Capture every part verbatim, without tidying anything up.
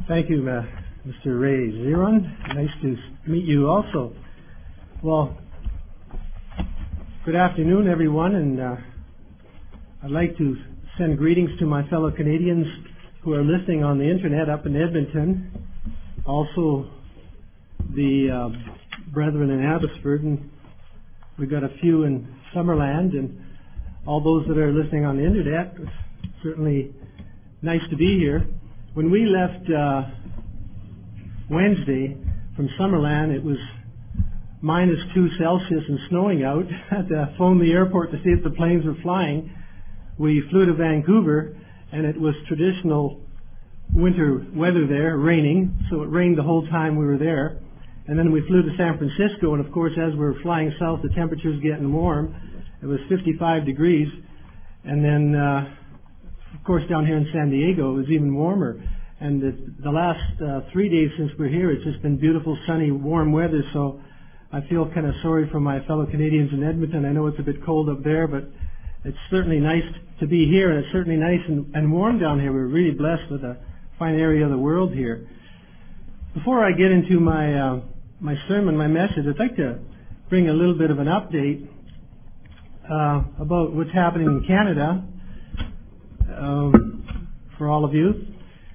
Thank you, uh, Mister Ray Zeron. Nice to meet you also. Well, good afternoon, everyone, and uh, I'd like to send greetings to my fellow Canadians who are listening on the internet up in Edmonton, also the uh, brethren in Abbotsford, and we've got a few in Summerland, and all those that are listening on the internet. It's certainly nice to be here. When we left uh, Wednesday from Summerland, it was minus two Celsius and snowing out. I had to phone the airport to see if the planes were flying. We flew to Vancouver, and it was traditional winter weather there, raining, so it rained the whole time we were there. And then we flew to San Francisco, and of course, as we were flying south, the temperature's getting warm. It was fifty-five degrees, and then, uh, of course, down here in San Diego, it was even warmer. And the, the last uh, three days since we're here, it's just been beautiful, sunny, warm weather, so I feel kind of sorry for my fellow Canadians in Edmonton. I know it's a bit cold up there, but it's certainly nice to be here, and it's certainly nice and, and warm down here. We're really blessed with a fine area of the world here. Before I get into my uh, my sermon, my message, I'd like to bring a little bit of an update uh, about what's happening in Canada um, for all of you.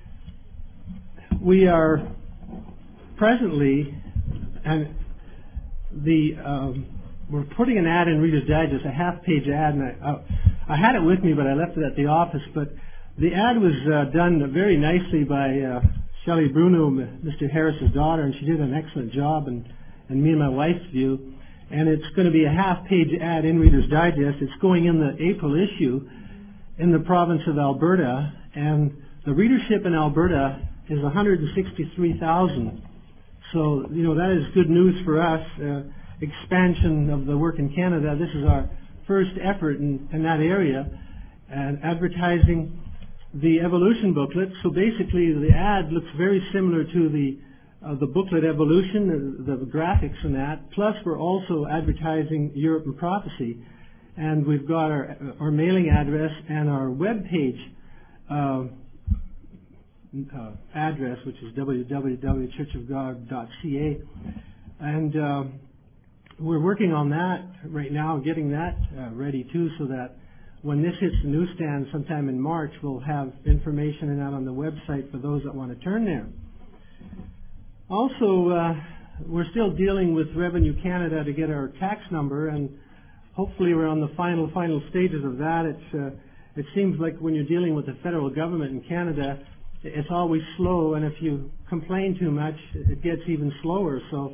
We are presently, and the um, we're putting an ad in Reader's Digest, a half-page ad, and I, uh, I had it with me, but I left it at the office. But the ad was uh, done very nicely by uh, Shelley Bruno, Mister Harris's daughter, and she did an excellent job, and, and me and my wife's view. And it's going to be a half-page ad in Reader's Digest. It's going in the April issue in the province of Alberta, and the readership in Alberta is one hundred sixty-three thousand. So, you know, that is good news for us. Uh, expansion of the work in Canada. This is our first effort in, in that area, and advertising the Evolution booklet. So basically, the ad looks very similar to the uh, the booklet Evolution, the, the graphics in that. Plus, we're also advertising Europe and Prophecy, and we've got our our mailing address and our web page uh, uh, address, which is w w w dot church of god dot c a, and uh, we're working on that right now, getting that uh, ready too, so that when this hits the newsstand sometime in March, we'll have information and that on the website for those that want to turn there. Also, uh, we're still dealing with Revenue Canada to get our tax number, and hopefully we're on the final, final stages of that. It's, uh, it seems like when you're dealing with the federal government in Canada, it's always slow, and if you complain too much, it gets even slower. So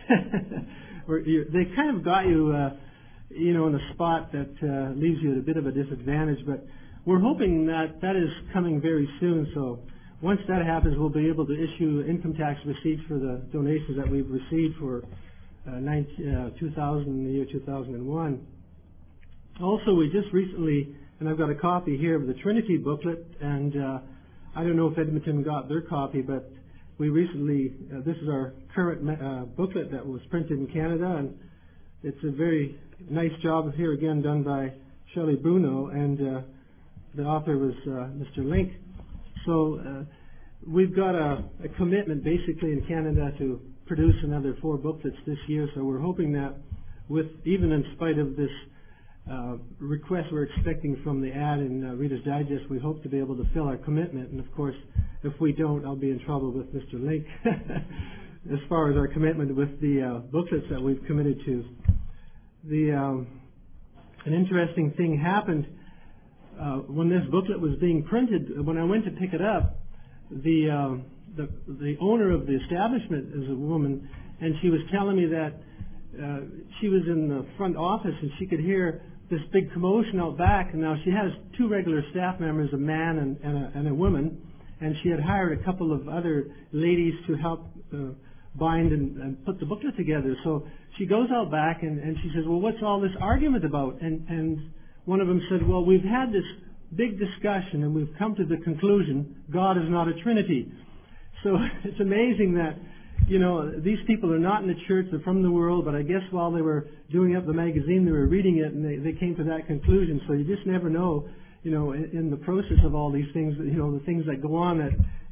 they kind of got you, uh, you know, in a spot that uh, leaves you at a bit of a disadvantage. But we're hoping that that is coming very soon. So once that happens, we'll be able to issue income tax receipts for the donations that we've received for uh, nineteen, uh, two thousand, the year two thousand one. Also, we just recently, and I've got a copy here of the Trinity booklet, and uh, I don't know if Edmonton got their copy, but we recently, uh, this is our current uh, booklet that was printed in Canada, and it's a very nice job here again done by Shelley Bruno, and uh, the author was uh, Mister Link. So uh, we've got a, a commitment basically in Canada to produce another four booklets this year, so we're hoping that with, even in spite of this uh, request we're expecting from the ad in uh, Reader's Digest, we hope to be able to fill our commitment, and of course, if we don't, I'll be in trouble with Mister Link as far as our commitment with the uh, booklets that we've committed to. The um, an interesting thing happened uh, when this booklet was being printed. When I went to pick it up, the uh, the, the owner of the establishment is a woman, and she was telling me that uh, she was in the front office and she could hear this big commotion out back. And now she has two regular staff members, a man and, and, a, and a woman, and she had hired a couple of other ladies to help uh, bind and, and put the booklet together. So she goes out back and, and she says, well, what's all this argument about? And, and one of them said, well, we've had this big discussion and we've come to the conclusion God is not a Trinity. So it's amazing that, you know, these people are not in the church, they're from the world, but I guess while they were doing up the magazine, they were reading it and they, they came to that conclusion. So you just never know, you know, in, in the process of all these things, you know, the things that go on that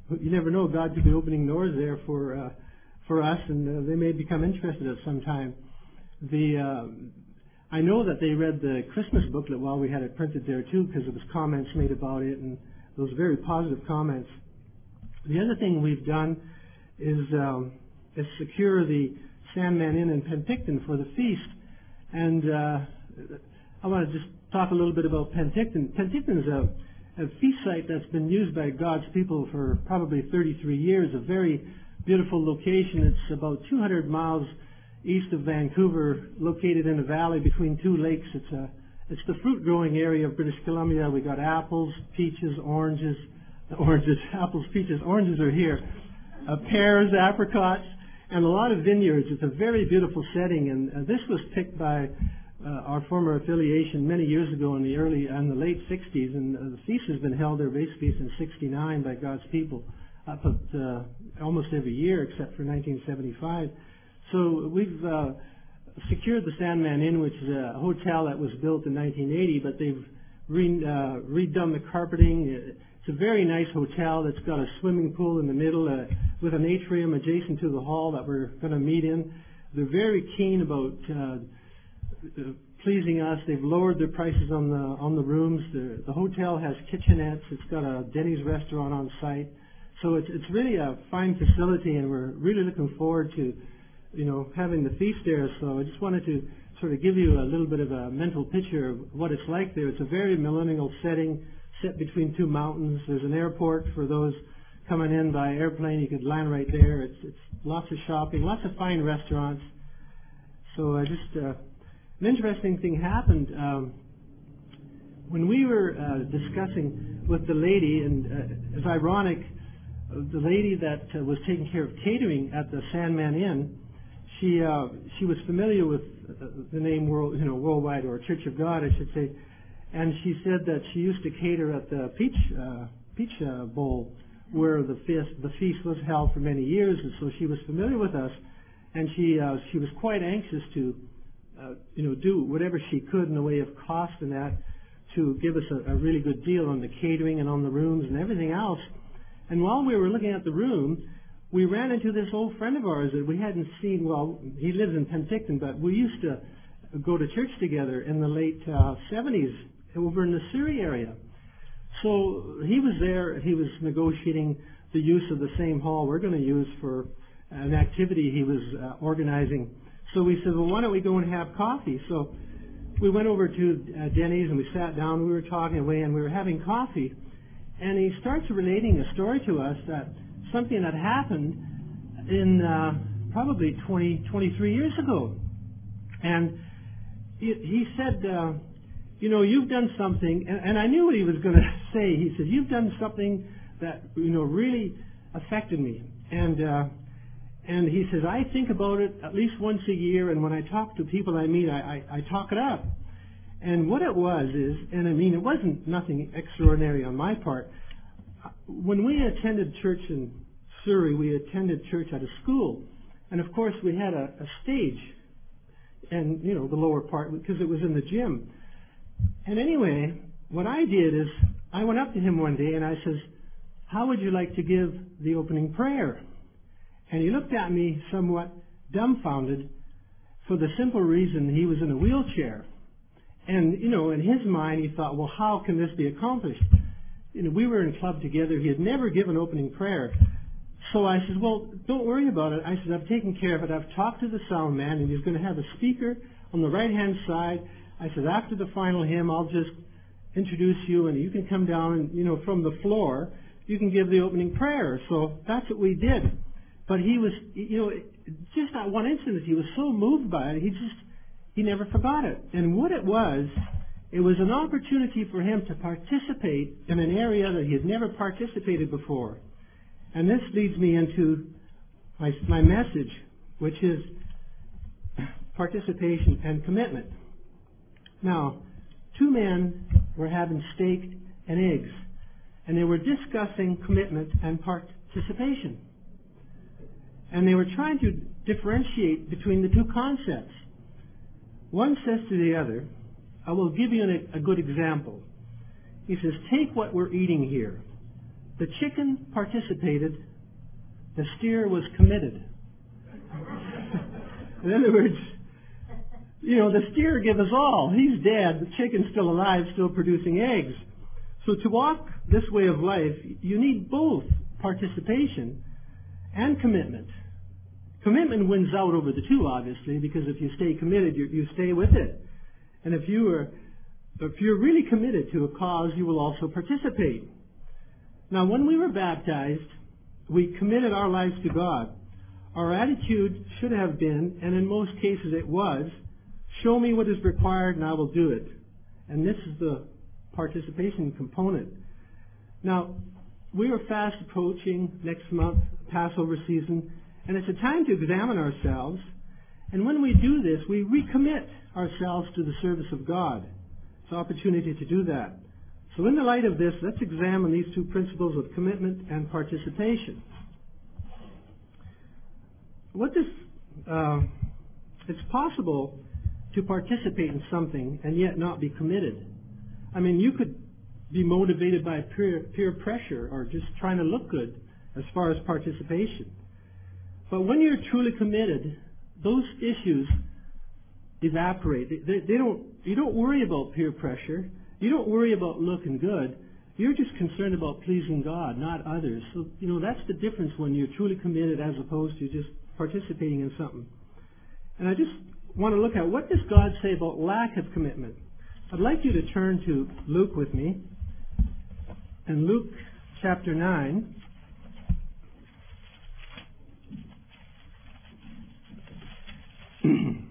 you never know, God could be opening doors there for uh, for us, and uh, they may become interested at some time. The uh, I know that they read the Christmas booklet while we had it printed there too, because there was comments made about it, and those very positive comments. The other thing we've done is, um, is secure the Sandman Inn in Penticton for the feast. And uh, I want to just talk a little bit about Penticton. Penticton is a, a feast site that's been used by God's people for probably thirty-three years, a very beautiful location. It's about two hundred miles east of Vancouver, located in a valley between two lakes. It's a it's the fruit growing area of British Columbia. We got apples, peaches, oranges, oranges, apples, peaches, oranges are here, uh, pears, apricots, and a lot of vineyards. It's a very beautiful setting, and uh, this was picked by uh, our former affiliation many years ago in the early and the late sixties, and uh, the feast has been held, their base feast, in sixty-nine by God's people up at uh, almost every year except for nineteen seventy-five. So we've uh, secured the Sandman Inn, which is a hotel that was built in nineteen eighty, but they've re- uh, redone the carpeting. It's a very nice hotel that's got a swimming pool in the middle uh, with an atrium adjacent to the hall that we're going to meet in. They're very keen about uh, uh, pleasing us. They've lowered their prices on the on the rooms. The, the hotel has kitchenettes. It's got a Denny's restaurant on site. So it's, it's really a fine facility, and we're really looking forward to you know, having the feast there. So I just wanted to sort of give you a little bit of a mental picture of what it's like there. It's a very millennial setting set between two mountains. There's an airport for those coming in by airplane. You could land right there. It's, it's lots of shopping, lots of fine restaurants. So I just, uh, an interesting thing happened. Um, when we were uh, discussing with the lady, and uh, it's ironic, uh, the lady that uh, was taking care of catering at the Sandman Inn, She uh, she was familiar with the name World, you know, Worldwide, or Church of God, I should say, and she said that she used to cater at the Peach uh, Peach uh, Bowl, where the feast the feast was held for many years, and so she was familiar with us, and she uh, she was quite anxious to uh, you know do whatever she could in the way of cost and that to give us a, a really good deal on the catering and on the rooms and everything else. And while we were looking at the room, we ran into this old friend of ours that we hadn't seen. Well, he lives in Penticton, but we used to go to church together in the late uh, seventies over in the Surrey area. So he was there. He was negotiating the use of the same hall we're going to use for an activity he was uh, organizing. So we said, well, why don't we go and have coffee? So we went over to uh, Denny's and we sat down. We were talking away and we were having coffee. And he starts relating a story to us that something that happened in uh, probably twenty, twenty-three years ago. And he, he said, uh, you know, you've done something, and, and I knew what he was going to say. He said, you've done something that, you know, really affected me. And uh, and he says, I think about it at least once a year, and when I talk to people I meet, I, I, I talk it up. And what it was is, and I mean, it wasn't nothing extraordinary on my part. When we attended church in Surrey, we attended church at a school. And of course, we had a, a stage, and, you know, the lower part, because it was in the gym. And anyway, what I did is, I went up to him one day and I says, how would you like to give the opening prayer? And he looked at me somewhat dumbfounded for the simple reason he was in a wheelchair. And, you know, in his mind, he thought, well, how can this be accomplished? You know, we were in club together. He had never given opening prayer. So I said, well, don't worry about it. I said, I've taken care of it. I've talked to the sound man, and he's going to have a speaker on the right-hand side. I said, after the final hymn, I'll just introduce you, and you can come down and, you know, from the floor, you can give the opening prayer. So that's what we did. But he was, you know, just that one incident, he was so moved by it, he just, he never forgot it. And what it was, it was an opportunity for him to participate in an area that he had never participated before. And this leads me into my, my message, which is participation and commitment. Now, two men were having steak and eggs, and they were discussing commitment and participation. And they were trying to differentiate between the two concepts. One says to the other, I will give you an, a good example. He says, take what we're eating here. The chicken participated. The steer was committed. In other words, you know, the steer gave us all. He's dead. The chicken's still alive, still producing eggs. So to walk this way of life, you need both participation and commitment. Commitment wins out over the two, obviously, because if you stay committed, you, you stay with it. And if you are, if you're really committed to a cause, you will also participate. Now, when we were baptized, we committed our lives to God. Our attitude should have been, and in most cases it was, show me what is required and I will do it. And this is the participation component. Now, we are fast approaching next month, Passover season, and it's a time to examine ourselves. And when we do this, we recommit ourselves to the service of God. It's an opportunity to do that. So in the light of this, let's examine these two principles of commitment and participation. What this, uh, it's possible to participate in something and yet not be committed. I mean, you could be motivated by peer, peer pressure or just trying to look good as far as participation. But when you're truly committed, those issues evaporate. They, they, they don't, you don't worry about peer pressure. You don't worry about looking good. You're just concerned about pleasing God, not others. So, you know, that's the difference when you're truly committed as opposed to just participating in something. And I just want to look at, what does God say about lack of commitment? I'd like you to turn to Luke with me. In Luke chapter nine, in,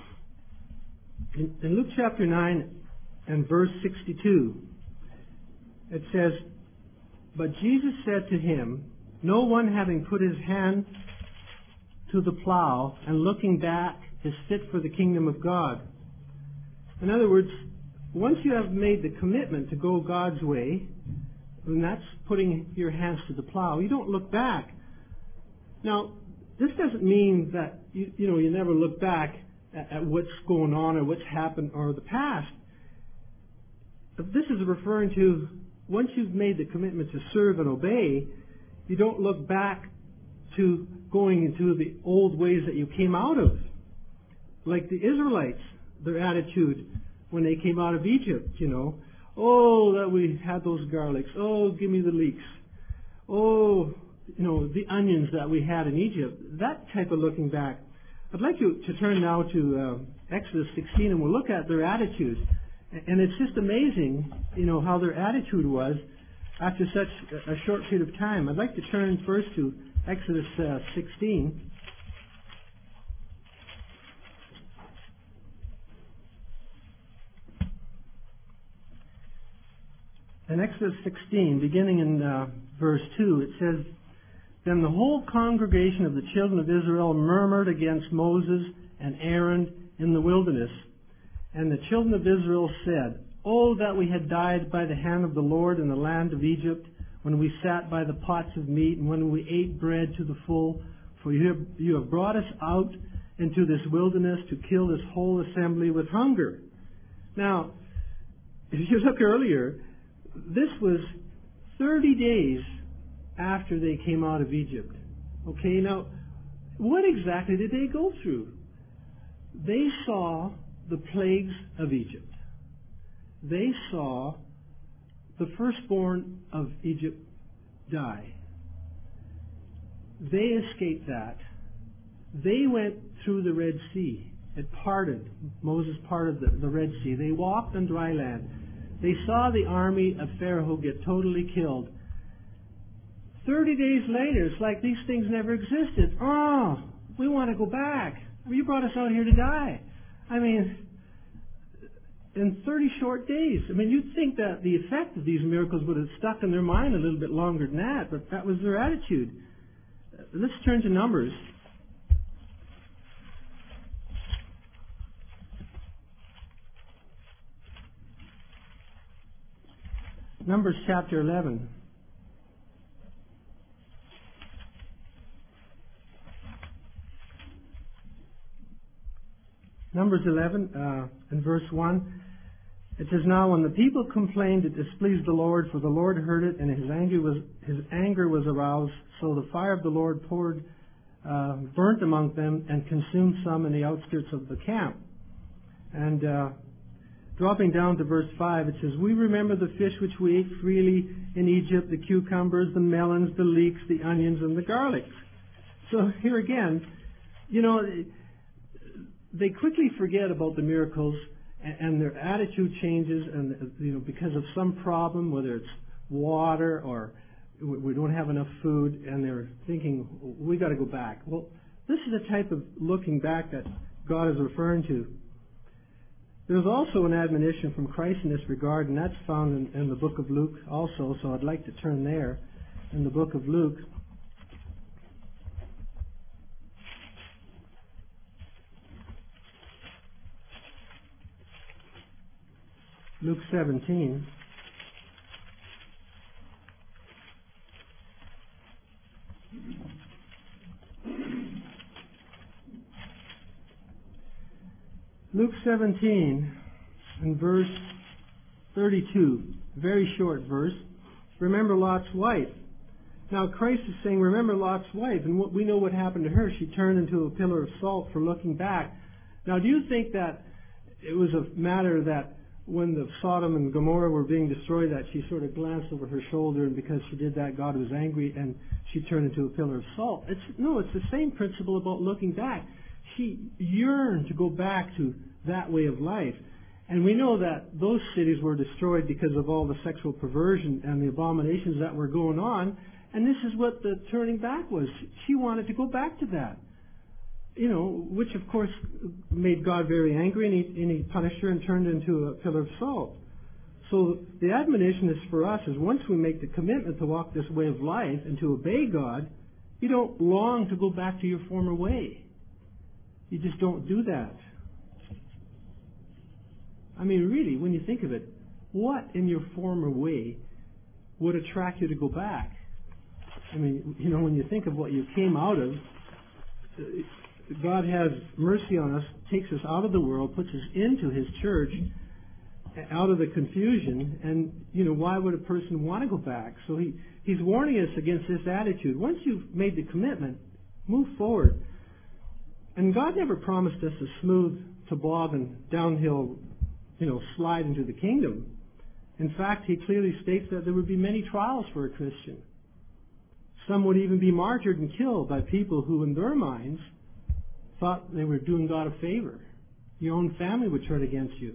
in Luke chapter nine and verse sixty-two, it says, "But Jesus said to him, no one having put his hand to the plow and looking back is fit for the kingdom of God." In other words, once you have made the commitment to go God's way, and that's putting your hands to the plow, you don't look back. Now, this doesn't mean that you, you know you never look back at, at what's going on or what's happened or the past. But this is referring to, once you've made the commitment to serve and obey, you don't look back to going into the old ways that you came out of. Like the Israelites, their attitude when they came out of Egypt, you know. Oh, that we had those garlics. Oh, give me the leeks. Oh, you know, the onions that we had in Egypt. That type of looking back. I'd like you to turn now to uh, Exodus sixteen, and we'll look at their attitude. And it's just amazing, you know, how their attitude was after such a short period of time. I'd like to turn first to Exodus uh, sixteen. In Exodus sixteen, beginning in uh, verse two, it says, "Then the whole congregation of the children of Israel murmured against Moses and Aaron in the wilderness. And the children of Israel said, Oh, that we had died by the hand of the Lord in the land of Egypt, when we sat by the pots of meat, and when we ate bread to the full. For you have, you have brought us out into this wilderness to kill this whole assembly with hunger." Now, if you look earlier, this was thirty days after they came out of Egypt. Okay, now, what exactly did they go through? They saw the plagues of Egypt. They saw the firstborn of Egypt die. They escaped that. They went through the Red Sea. It parted. Moses parted the, the Red Sea. They walked on dry land. They saw the army of Pharaoh get totally killed. Thirty days later, it's like these things never existed. Oh, we want to go back. You brought us out here to die. I mean, in thirty short days. I mean, you'd think that the effect of these miracles would have stuck in their mind a little bit longer than that, but that was their attitude. Let's turn to Numbers. Numbers chapter eleven. Numbers eleven uh, and verse one. It says, now when the people complained, it displeased the Lord, for the Lord heard it, and his anger was, his anger was aroused. So the fire of the Lord poured, uh, burnt among them, and consumed some in the outskirts of the camp. And uh, dropping down to verse five, it says, we remember the fish which we ate freely in Egypt, the cucumbers, the melons, the leeks, the onions, and the garlics. So here again, you know, they quickly forget about the miracles, and their attitude changes, and you know, because of some problem, whether it's water or we don't have enough food, and they're thinking, we got to go back. Well, this is the type of looking back that God is referring to. There's also an admonition from Christ in this regard, and that's found in, in the book of Luke also, so I'd like to turn there in the book of Luke. Luke seventeen. Luke seventeen and verse thirty-two, very short verse. Remember Lot's wife. Now Christ is saying, remember Lot's wife, and what, we know what happened to her. She turned into a pillar of salt for looking back. Now, do you think that it was a matter that when the Sodom and Gomorrah were being destroyed, that she sort of glanced over her shoulder, and because she did that, God was angry, and she turned into a pillar of salt? It's, no, it's the same principle about looking back. She yearned to go back to that way of life. And we know that those cities were destroyed because of all the sexual perversion and the abominations that were going on. And this is what the turning back was. She wanted to go back to that. You know, which of course made God very angry, and he, and he punished her and turned into a pillar of salt. So the admonition is for us is once we make the commitment to walk this way of life and to obey God, you don't long to go back to your former way. You just don't do that. I mean, really, when you think of it, what in your former way would attract you to go back? I mean, you know, when you think of what you came out of, God has mercy on us, takes us out of the world, puts us into His church, out of the confusion, and, you know, why would a person want to go back? So he, He's warning us against this attitude. Once you've made the commitment, move forward. And God never promised us a smooth toboggan, downhill, you know, slide into the kingdom. In fact, He clearly states that there would be many trials for a Christian. Some would even be martyred and killed by people who, in their minds, thought they were doing God a favor. Your own family would turn against you.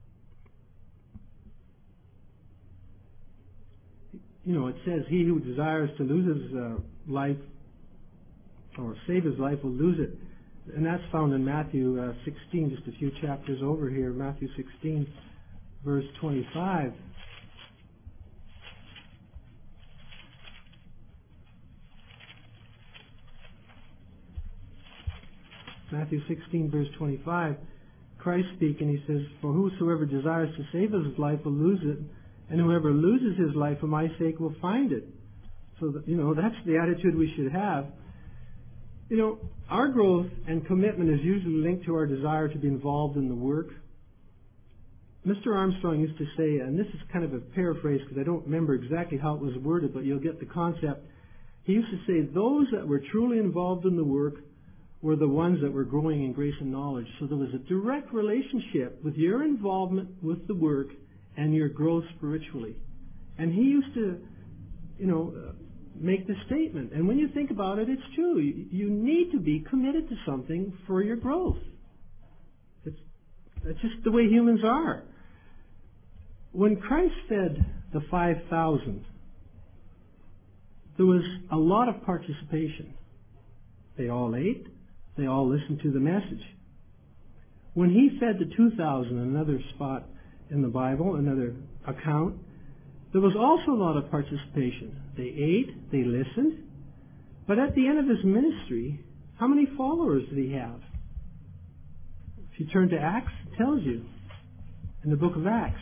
You know, it says, he who desires to lose his uh, life or save his life will lose it. And that's found in Matthew uh, sixteen, just a few chapters over here. Matthew sixteen, verse twenty-five. Matthew sixteen, verse twenty-five. Christ speaking, He says, for whosoever desires to save his life will lose it, and whoever loses his life for my sake will find it. So, that, you know, that's the attitude we should have. You know, our growth and commitment is usually linked to our desire to be involved in the work. Mister Armstrong used to say, and this is kind of a paraphrase because I don't remember exactly how it was worded, but you'll get the concept. He used to say, those that were truly involved in the work were the ones that were growing in grace and knowledge. So there was a direct relationship with your involvement with the work and your growth spiritually. And he used to, you know, uh, make the statement. And when you think about it, it's true. You, you need to be committed to something for your growth. It's, it's just the way humans are. When Christ fed the five thousand, there was a lot of participation. They all ate. They all listened to the message. When He fed the two thousand, another spot in the Bible, another account, there was also a lot of participation. They ate, they listened, but at the end of His ministry, how many followers did He have? If you turn to Acts, it tells you in the book of Acts.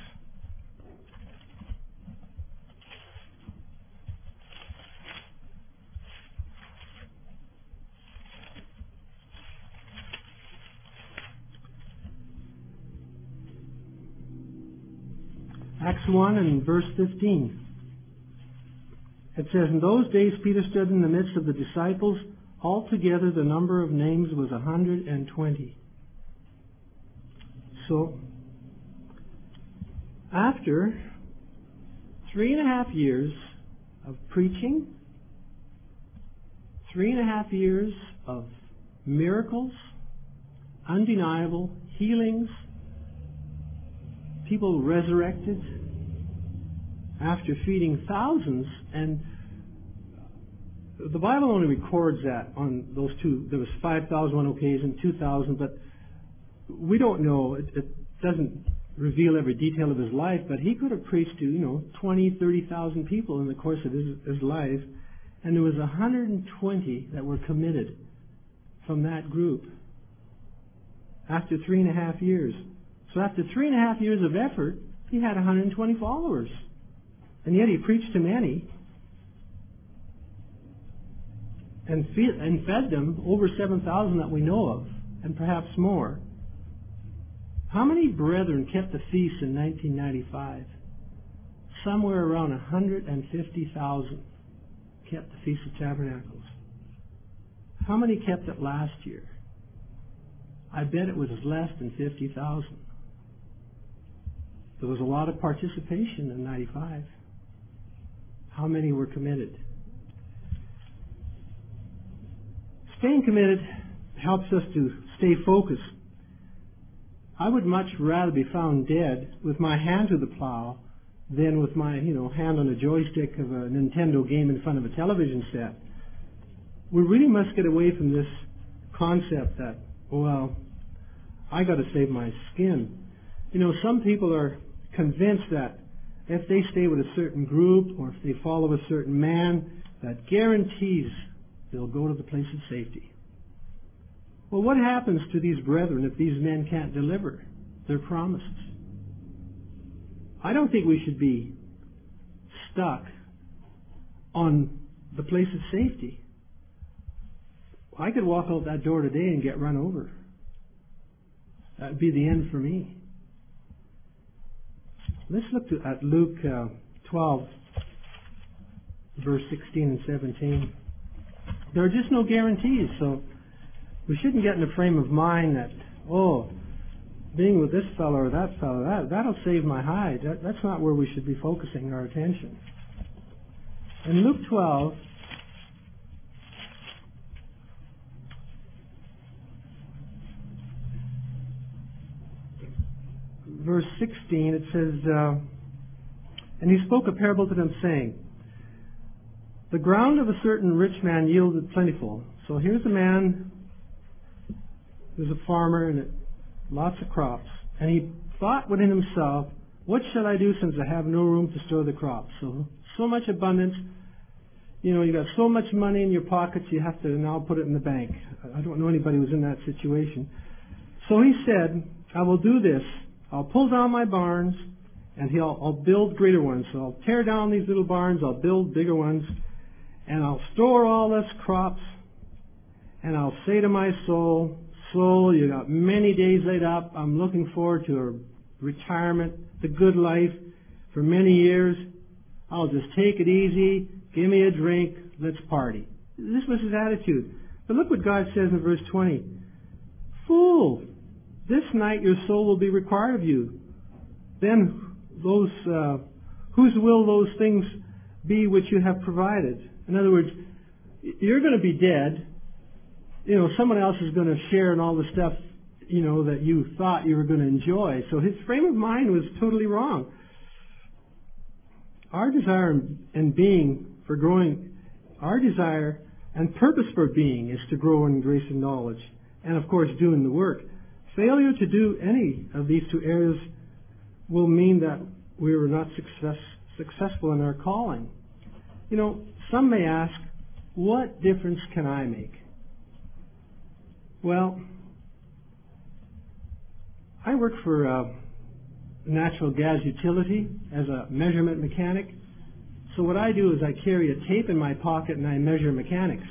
Acts one and verse fifteen. It says, in those days Peter stood in the midst of the disciples. Altogether the number of names was one hundred twenty. So, after three and a half years of preaching, three and a half years of miracles, undeniable healings, people resurrected, after feeding thousands, and the Bible only records that on those two. There was five thousand one occasion, two thousand, but we don't know. It, it doesn't reveal every detail of his life, but he could have preached to, you know, twenty, thirty thousand people in the course of his, his life, and there was one hundred twenty that were committed from that group after three and a half years. So after three and a half years of effort, he had one hundred twenty followers. And yet he preached to many and, feed, and fed them, over seven thousand that we know of, and perhaps more. How many brethren kept the feast in nineteen ninety-five? Somewhere around one hundred fifty thousand kept the Feast of Tabernacles. How many kept it last year? I bet it was less than fifty thousand. There was a lot of participation in ninety-five. How many were committed? Staying committed helps us to stay focused. I would much rather be found dead with my hand to the plow than with my, you know, hand on a joystick of a Nintendo game in front of a television set. We really must get away from this concept that, well, I got to save my skin. You know, some people are convinced that if they stay with a certain group or if they follow a certain man, that guarantees they'll go to the place of safety. Well, what happens to these brethren if these men can't deliver their promises? I don't think we should be stuck on the place of safety. I could walk out that door today and get run over. That would be the end for me. Let's look to, at Luke uh, twelve, verse sixteen and seventeen. There are just no guarantees, so we shouldn't get in a frame of mind that, oh, being with this fellow or that fellow, that, that'll save my hide. That, that's not where we should be focusing our attention. In Luke twelve, verse sixteen, it says, uh, and he spoke a parable to them, saying, the ground of a certain rich man yielded plentiful. So here's a man who's a farmer and it, lots of crops. And he thought within himself, what shall I do since I have no room to store the crops? So, so much abundance. You know, you got so much money in your pockets, you have to now put it in the bank. I don't know anybody who's in that situation. So he said, I will do this. I'll pull down my barns, and he'll, I'll build greater ones. So I'll tear down these little barns, I'll build bigger ones, and I'll store all this crops, and I'll say to my soul, soul, you got many days laid up. I'm looking forward to a retirement, the good life for many years. I'll just take it easy, give me a drink, let's party. This was his attitude. But look what God says in verse twenty. Fool! This night your soul will be required of you. Then those, uh, whose will those things be which you have provided? In other words, you're going to be dead. You know, someone else is going to share in all the stuff, you know, that you thought you were going to enjoy. So his frame of mind was totally wrong. Our desire and being for growing, our desire and purpose for being is to grow in grace and knowledge. And of course, doing the work. Failure to do any of these two areas will mean that we were not success, successful in our calling. You know, some may ask, what difference can I make? Well, I work for a natural gas utility as a measurement mechanic. So what I do is I carry a tape in my pocket and I measure mechanics.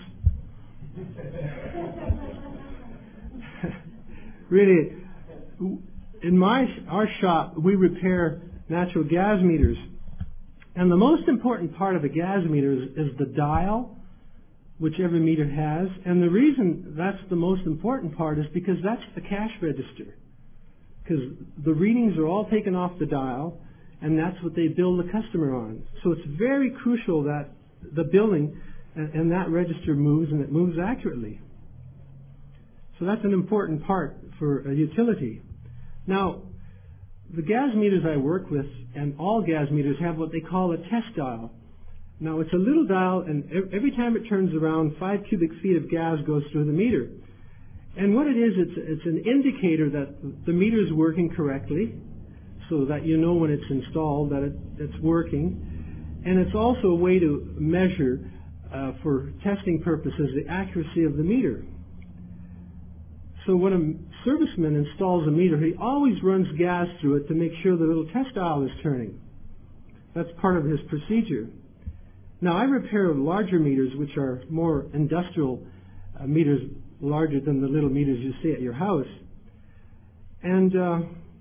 Really, in my our shop, we repair natural gas meters. And the most important part of a gas meter is, is the dial, which every meter has. And the reason that's the most important part is because that's the cash register. Because the readings are all taken off the dial, and that's what they bill the customer on. So it's very crucial that the billing and, and that register moves, and it moves accurately. So that's an important part for a utility. Now, the gas meters I work with, and all gas meters, have what they call a test dial. Now, it's a little dial, and every time it turns around, five cubic feet of gas goes through the meter. And what it is, it's, it's an indicator that the meter is working correctly, so that you know when it's installed that it, it's working. And it's also a way to measure, uh, for testing purposes, the accuracy of the meter. So when a serviceman installs a meter, he always runs gas through it to make sure the little test dial is turning. That's part of his procedure. Now, I repair larger meters, which are more industrial uh, meters, larger than the little meters you see at your house. And uh,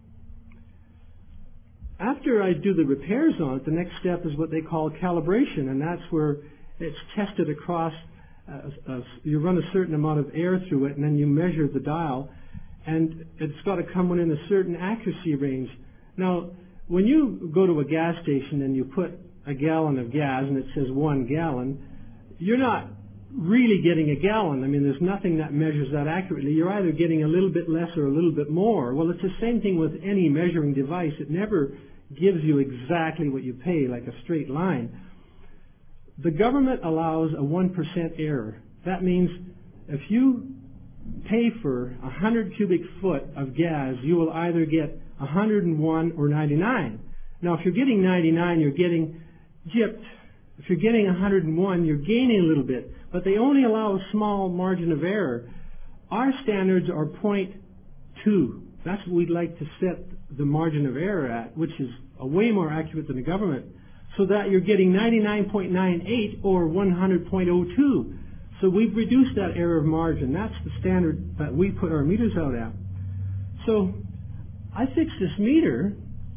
after I do the repairs on it, the next step is what they call calibration, and that's where it's tested across. Uh, uh, you run a certain amount of air through it, and then you measure the dial, and it's got to come within a certain accuracy range. Now, when you go to a gas station and you put a gallon of gas and it says one gallon, you're not really getting a gallon. I mean, there's nothing that measures that accurately. You're either getting a little bit less or a little bit more. Well, it's the same thing with any measuring device. It never gives you exactly what you pay, like a straight line. The government allows a one percent error. That means if you pay for one hundred cubic foot of gas, you will either get one hundred one or ninety-nine. Now, if you're getting ninety-nine, you're getting gypped. If you're getting one hundred one, you're gaining a little bit. But they only allow a small margin of error. Our standards are zero point two. That's what we'd like to set the margin of error at, which is a way more accurate than the government, so that you're getting ninety-nine point nine eight or one hundred point zero two. So we've reduced that error of margin. That's the standard that we put our meters out at. So I fix this meter,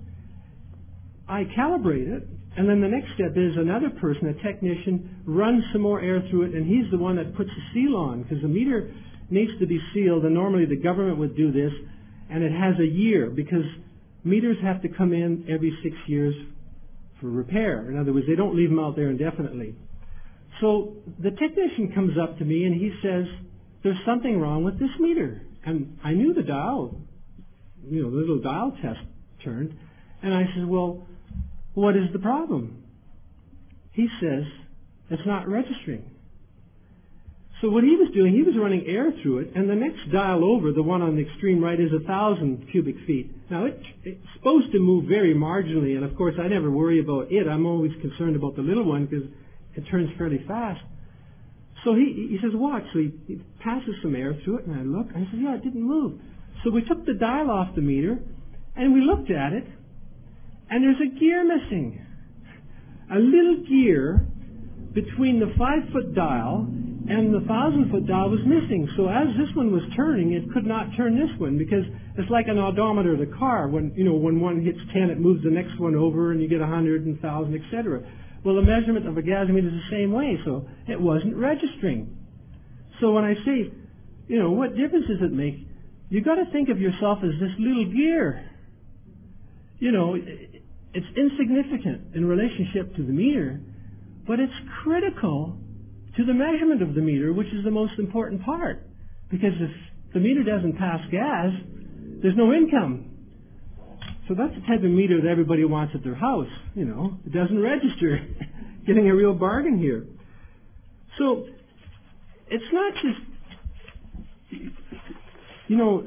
I calibrate it, and then the next step is another person, a technician, runs some more air through it, and he's the one that puts the seal on, because the meter needs to be sealed, and normally the government would do this, and it has a year, because meters have to come in every six years for repair. In other words, they don't leave them out there indefinitely. So the technician comes up to me and he says, there's something wrong with this meter. And I knew the dial, you know, the little dial test turned. And I said, well, what is the problem? He says, it's not registering. So what he was doing, he was running air through it, and the next dial over, the one on the extreme right, is a thousand cubic feet. Now, it, it's supposed to move very marginally, and of course, I never worry about it. I'm always concerned about the little one because it turns fairly fast. So he, he says, watch. So he, he passes some air through it, and I look, and I said, yeah, it didn't move. So we took the dial off the meter, and we looked at it, and there's a gear missing. A little gear between the five-foot dial and the thousand-foot dial was missing. So as this one was turning, it could not turn this one, because it's like an odometer of the car. When, you know, when one hits ten, it moves the next one over, and you get one hundred and one thousand, et cetera. Well, the measurement of a gas meter is the same way, so it wasn't registering. So when I say, you know, what difference does it make? You've got to think of yourself as this little gear. You know, it's insignificant in relationship to the meter, but it's critical to the measurement of the meter, which is the most important part. Because if the meter doesn't pass gas, there's no income. So that's the type of meter that everybody wants at their house. You know, it doesn't register. Getting a real bargain here. So it's not just, you know,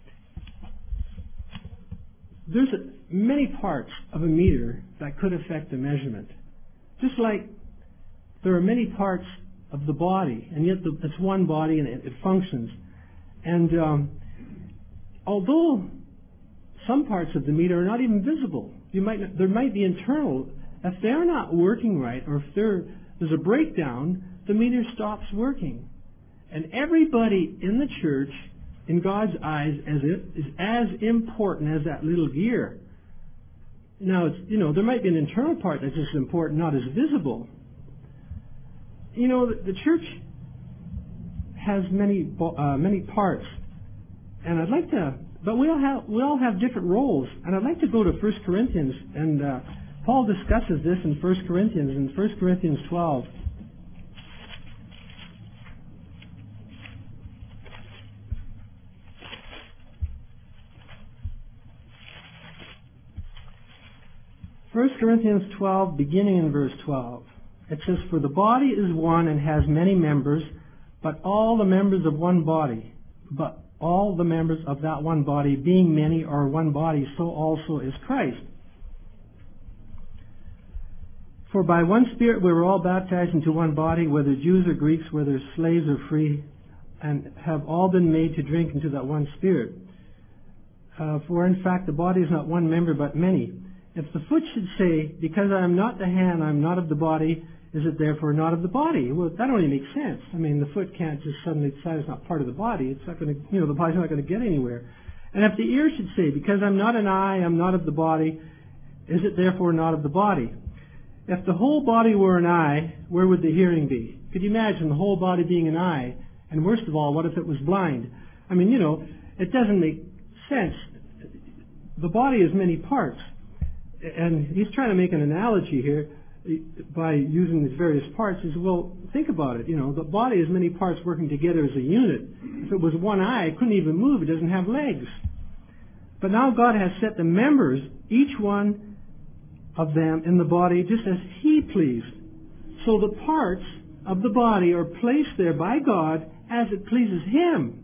there's a, many parts of a meter that could affect the measurement. Just like there are many parts of the body, and yet the, it's one body and it, it functions. And um, although some parts of the meter are not even visible, you might not, there might be internal. If they're not working right, or if there, there's a breakdown, the meter stops working. And everybody in the church, in God's eyes, as it is as important as that little gear. Now, it's, you know, there might be an internal part that's just important, not as visible. You know, the, the church has many uh, many parts, and I'd like to, but we all have we all have different roles, and I'd like to go to First Corinthians, and uh, Paul discusses this in First Corinthians, in First Corinthians twelve. First Corinthians twelve, beginning in verse twelve. It says, "For the body is one and has many members, but all the members of one body, but all the members of that one body, being many, are one body, so also is Christ. For by one Spirit we were all baptized into one body, whether Jews or Greeks, whether slaves or free, and have all been made to drink into that one Spirit. Uh, for in fact the body is not one member, but many. If the foot should say, because I am not the hand, I am not of the body, is it therefore not of the body?" Well, that only makes sense. I mean, the foot can't just suddenly decide it's not part of the body. It's not going to, you know, the body's not going to get anywhere. And if the ear should say, because I'm not an eye, I'm not of the body, is it therefore not of the body? If the whole body were an eye, where would the hearing be? Could you imagine the whole body being an eye? And worst of all, what if it was blind? I mean, you know, it doesn't make sense. The body has many parts. And he's trying to make an analogy here by using these various parts. He says, well, think about it. You know, the body has many parts working together as a unit. If it was one eye, it couldn't even move. It doesn't have legs. But now God has set the members, each one of them, in the body just as He pleased. So the parts of the body are placed there by God as it pleases Him.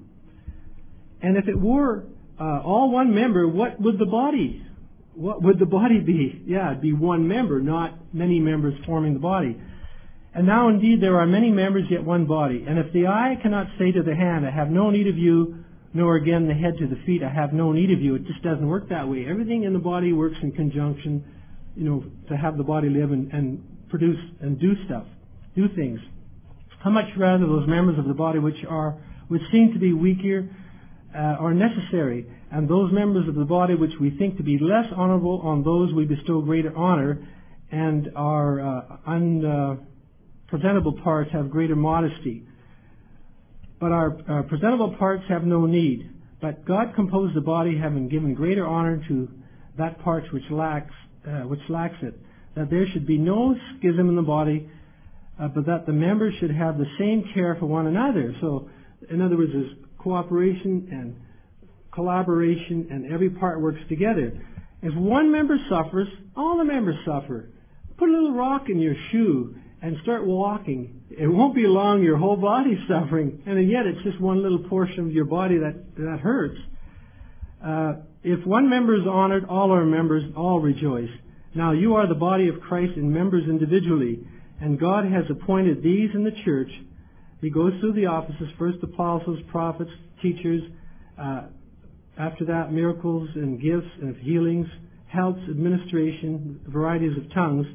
And if it were uh, all one member, what would the body What would the body be? Yeah, it'd be one member, not many members forming the body. And now indeed there are many members, yet one body. And if the eye cannot say to the hand, I have no need of you, nor again the head to the feet, I have no need of you, it just doesn't work that way. Everything in the body works in conjunction, you know, to have the body live and, and produce and do stuff, do things. How much rather those members of the body which are, which seem to be weaker, uh, are necessary, and those members of the body which we think to be less honorable, on those we bestow greater honor, and our uh, unpresentable uh, parts have greater modesty. But our uh, presentable parts have no need. But God composed the body, having given greater honor to that part which lacks, uh, which lacks it, that there should be no schism in the body, uh, but that the members should have the same care for one another. So, in other words, there's cooperation and collaboration, and every part works together. If one member suffers, all the members suffer. Put a little rock in your shoe and start walking. It won't be long, your whole body's suffering, and yet it's just one little portion of your body that, that hurts. Uh, if one member is honored, all our members all rejoice. Now you are the body of Christ and members individually, and God has appointed these in the church. He goes through the offices, first apostles, prophets, teachers, uh, after that, miracles and gifts and healings, helps, administration, varieties of tongues.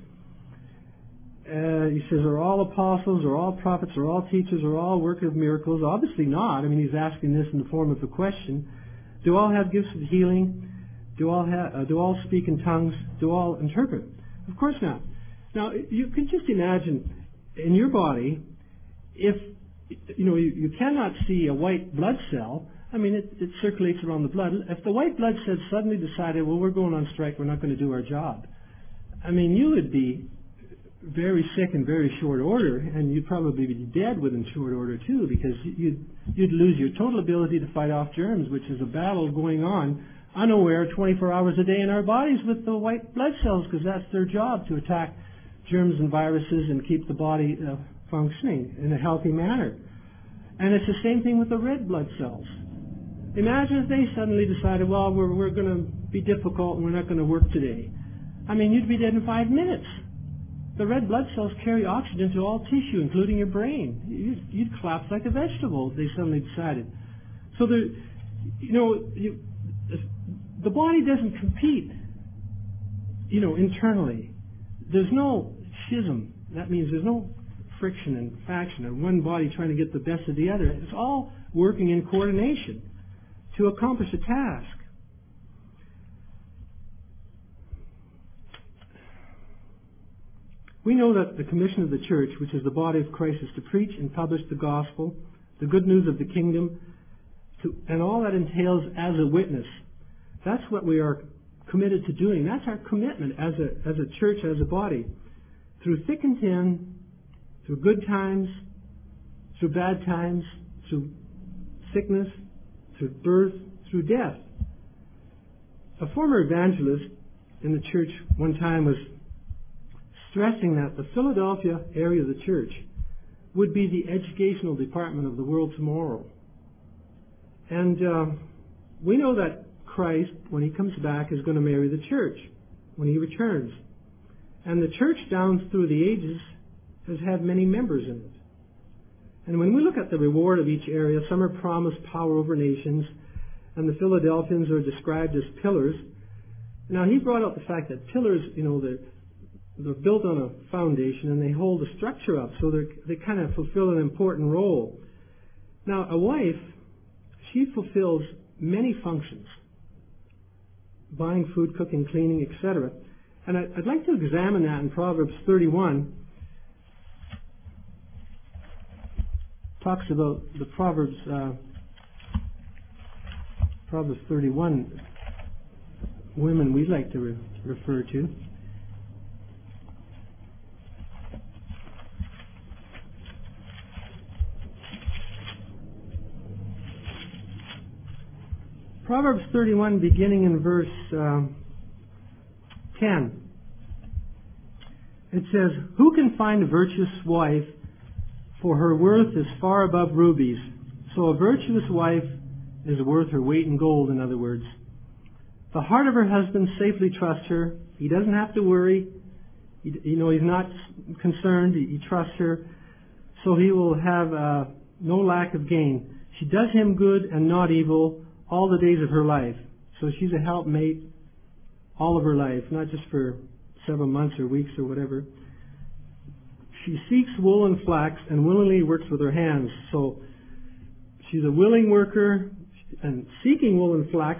Uh, he says, are all apostles, are all prophets, are all teachers, are all workers of miracles? Obviously not. I mean, he's asking this in the form of a question. Do all have gifts of healing? Do all have, uh, do all speak in tongues? Do all interpret? Of course not. Now, you can just imagine in your body, if you know you, you cannot see a white blood cell. I mean, it, it circulates around the blood. If the white blood cells suddenly decided, well, we're going on strike, we're not going to do our job, I mean, you would be very sick in very short order, and you'd probably be dead within short order, too, because you'd, you'd lose your total ability to fight off germs, which is a battle going on unaware twenty-four hours a day in our bodies with the white blood cells, because that's their job, to attack germs and viruses and keep the body uh, functioning in a healthy manner. And it's the same thing with the red blood cells. Imagine if they suddenly decided, well, we're, we're going to be difficult and we're not going to work today. I mean, you'd be dead in five minutes. The red blood cells carry oxygen to all tissue, including your brain. You'd, you'd collapse like a vegetable if they suddenly decided. So, there, you know, you, the body doesn't compete, you know, internally. There's no schism. That means there's no friction and faction and one body trying to get the best of the other. It's all working in coordination to accomplish a task. We know that the commission of the church, which is the body of Christ, is to preach and publish the gospel, the good news of the kingdom, to, and all that entails as a witness. That's what we are committed to doing. That's our commitment as a, as a church, as a body. Through thick and thin, through good times, through bad times, through sickness, through birth, through death. A former evangelist in the church one time was stressing that the Philadelphia area of the church would be the educational department of the world tomorrow. And uh, we know that Christ, when He comes back, is going to marry the church when He returns. And the church down through the ages has had many members in it. And when we look at the reward of each area, some are promised power over nations, and the Philadelphians are described as pillars. Now, he brought out the fact that pillars, you know, they're, they're built on a foundation and they hold the structure up, so they kind of fulfill an important role. Now, a wife, she fulfills many functions: buying food, cooking, cleaning, et cetera. And I, I'd like to examine that in Proverbs thirty-one. Talks about the Proverbs, uh, Proverbs thirty-one women we'd like to re- refer to. Proverbs thirty-one, beginning in verse uh, ten. It says, "Who can find a virtuous wife? For her worth is far above rubies." So a virtuous wife is worth her weight in gold, in other words. "The heart of her husband safely trusts her." He doesn't have to worry. He, you know, he's not concerned. He, he trusts her. So he will have uh, no lack of gain. "She does him good and not evil all the days of her life." So she's a helpmate all of her life, not just for several months or weeks or whatever. "She seeks wool and flax and willingly works with her hands." So she's a willing worker, and seeking wool and flax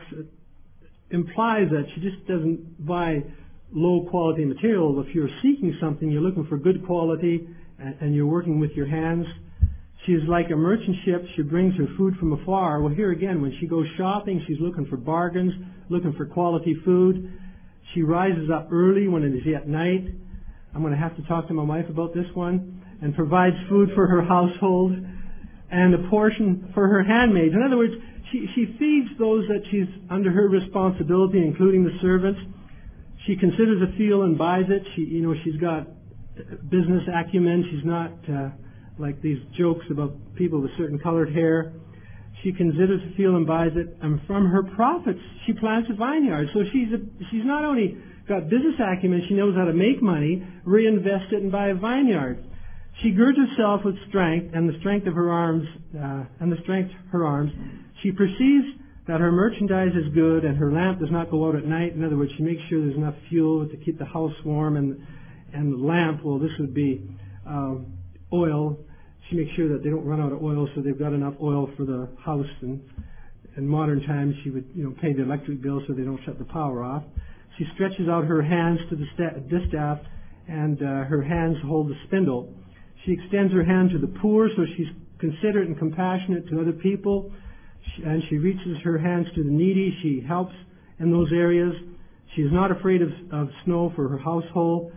implies that she just doesn't buy low quality material. If you're seeking something, you're looking for good quality and, and you're working with your hands. She is like a merchant ship. She brings her food from afar. Well, here again, when she goes shopping, she's looking for bargains, looking for quality food. She rises up early when it is yet night. I'm going to have to talk to my wife about this one. And provides food for her household and a portion for her handmaids. In other words, she, she feeds those that she's under her responsibility, including the servants. She considers a field and buys it. She, you know, she's got business acumen. She's not uh, like these jokes about people with certain colored hair. She considers a field and buys it, and from her profits she plants a vineyard. So she's a, she's not only got business acumen, she knows how to make money, reinvest it, and buy a vineyard. She girds herself with strength, and the strength of her arms, uh, and the strength of her arms. She perceives that her merchandise is good, and her lamp does not go out at night. In other words, she makes sure there's enough fuel to keep the house warm, and and the lamp, well, this would be uh, oil. She makes sure that they don't run out of oil, so they've got enough oil for the house. And in modern times, she would, you know, pay the electric bill so they don't shut the power off. She stretches out her hands to the sta- distaff, and uh, her hands hold the spindle. She extends her hand to the poor, so she's considerate and compassionate to other people. She, and she reaches her hands to the needy. She helps in those areas. She is not afraid of, of snow for her household,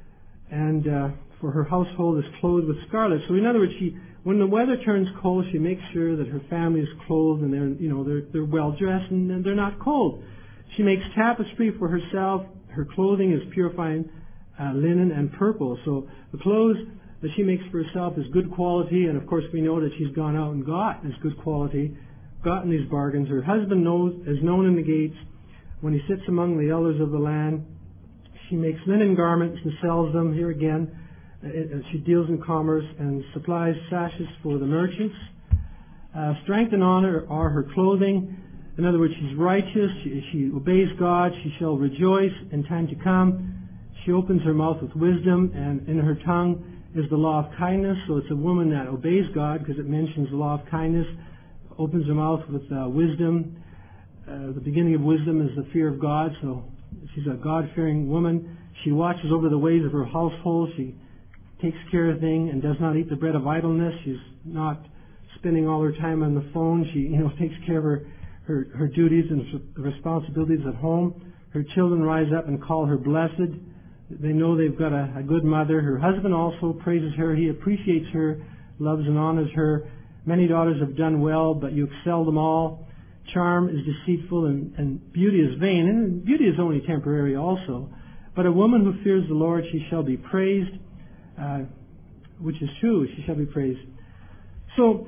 and uh, for her household is clothed with scarlet. So in other words, she, when the weather turns cold, she makes sure that her family is clothed and they're, you know, they're, they're well dressed and they're not cold. She makes tapestry for herself. Her clothing is purifying uh, linen and purple. So the clothes that she makes for herself is good quality, and of course we know that she's gone out and got this good quality, gotten these bargains. Her husband knows, is known in the gates when he sits among the elders of the land. She makes linen garments and sells them. Here again, she deals in commerce and supplies sashes for the merchants. Uh, strength and honor are her clothing. In other words, she's righteous. She, she obeys God. She shall rejoice in time to come. She opens her mouth with wisdom, and in her tongue is the law of kindness. So it's a woman that obeys God because it mentions the law of kindness. Opens her mouth with uh, wisdom. Uh, the beginning of wisdom is the fear of God. So she's a God-fearing woman. She watches over the ways of her household. She takes care of things and does not eat the bread of idleness. She's not spending all her time on the phone. She, you know, takes care of her, her, her duties and responsibilities at home. Her children rise up and call her blessed. They know they've got a, a good mother. Her husband also praises her. He appreciates her, loves and honors her. Many daughters have done well, but you excel them all. Charm is deceitful and, and beauty is vain. And beauty is only temporary also. But a woman who fears the Lord, she shall be praised, uh, which is true, she shall be praised. So,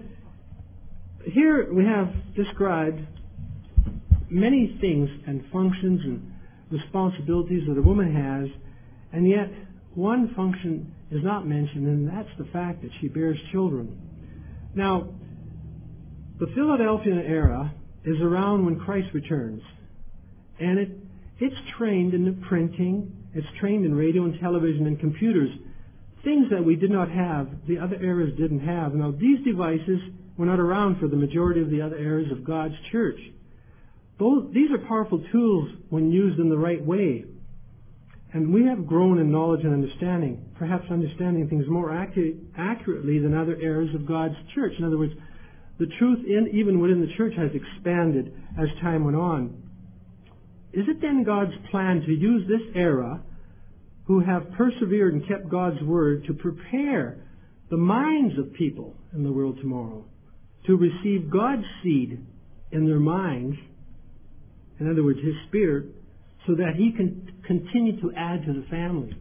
here we have described many things and functions and responsibilities that a woman has, and yet one function is not mentioned, and that's the fact that she bears children. Now, the Philadelphian era is around when Christ returns, and it it's trained in the printing, it's trained in radio and television and computers, things that we did not have, the other eras didn't have. Now, these devices were not around for the majority of the other eras of God's church. Both, these are powerful tools when used in the right way. And we have grown in knowledge and understanding, perhaps understanding things more accurate, accurately than other eras of God's church. In other words, the truth in, even within the church has expanded as time went on. Is it then God's plan to use this era, who have persevered and kept God's word, to prepare the minds of people in the world tomorrow to receive God's seed in their minds, in other words, His Spirit, so that He can continue to add to the family?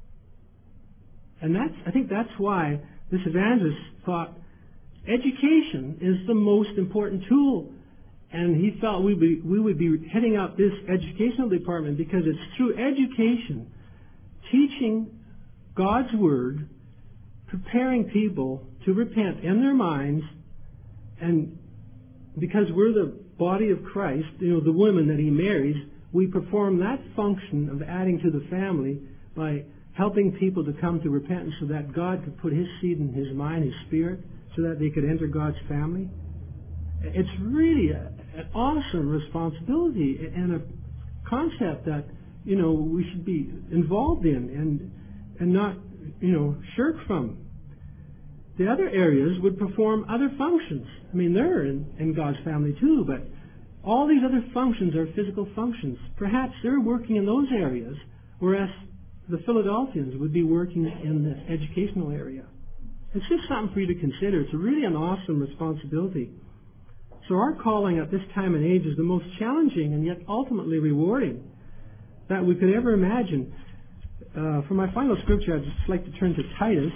And that's, I think that's why this evangelist thought education is the most important tool. And he thought we would be, we would be heading up this educational department because it's through education, teaching God's Word, preparing people to repent in their minds, and because we're the body of Christ, you know, the women that He marries, we perform that function of adding to the family by helping people to come to repentance so that God could put His seed in His mind, His Spirit, so that they could enter God's family. It's really a, an awesome responsibility and a concept that, you know, we should be involved in and and not, you know, shirk from. The other areas would perform other functions. I mean, they're in, in God's family too, but all these other functions are physical functions. Perhaps they're working in those areas, whereas the Philadelphians would be working in the educational area. It's just something for you to consider. It's really an awesome responsibility. So our calling at this time and age is the most challenging and yet ultimately rewarding that we could ever imagine. Uh, for my final scripture, I'd just like to turn to Titus.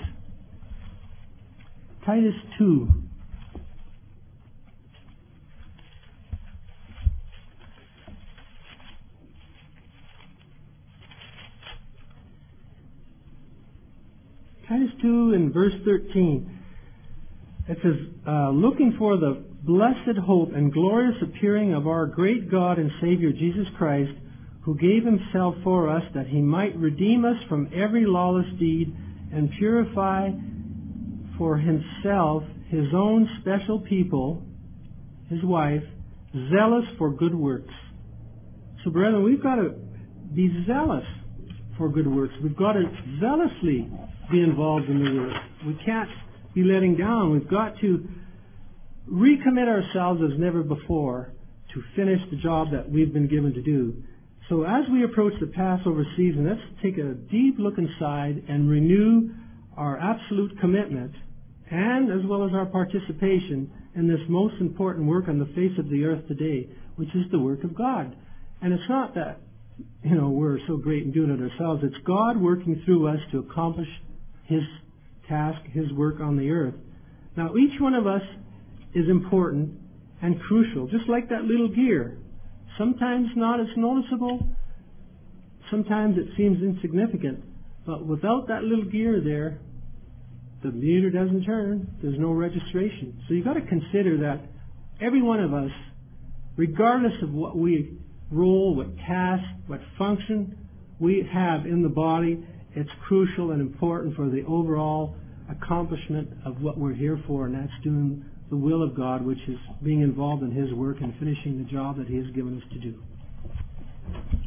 Titus two. Titus two and verse thirteen. It says, uh, looking for the blessed hope and glorious appearing of our great God and Savior Jesus Christ, who gave Himself for us that He might redeem us from every lawless deed and purify for Himself His own special people, His wife, zealous for good works. So, brethren, we've got to be zealous for good works. We've got to zealously be involved in the work. We can't be letting down. We've got to recommit ourselves as never before to finish the job that we've been given to do. So as we approach the Passover season, let's take a deep look inside and renew our absolute commitment and as well as our participation in this most important work on the face of the earth today, which is the work of God. And it's not that, you know, we're so great in doing it ourselves. It's God working through us to accomplish His task, His work on the earth. Now, each one of us is important and crucial, just like that little gear. Sometimes not as noticeable, sometimes it seems insignificant, but without that little gear there, the meter doesn't turn, there's no registration. So you've got to consider that every one of us, regardless of what we role, what task, what function we have in the body, it's crucial and important for the overall accomplishment of what we're here for, and that's doing the will of God, which is being involved in His work and finishing the job that He has given us to do.